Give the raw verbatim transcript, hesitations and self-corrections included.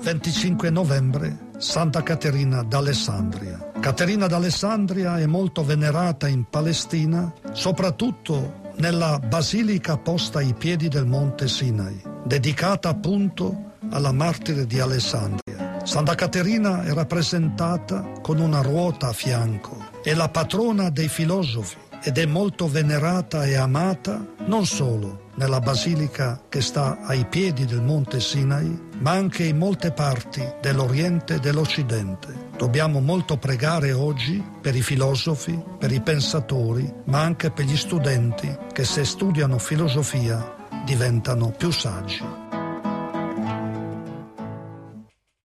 venticinque novembre, Santa Caterina d'Alessandria. Caterina d'Alessandria è molto venerata in Palestina, soprattutto nella basilica posta ai piedi del monte Sinai, dedicata appunto alla martire di Alessandria. Santa Caterina è rappresentata con una ruota a fianco, è la patrona dei filosofi ed è molto venerata e amata non solo nella basilica che sta ai piedi del monte Sinai, ma anche in molte parti dell'Oriente e dell'Occidente. Dobbiamo molto pregare oggi per i filosofi, per i pensatori, ma anche per gli studenti che se studiano filosofia diventano più saggi.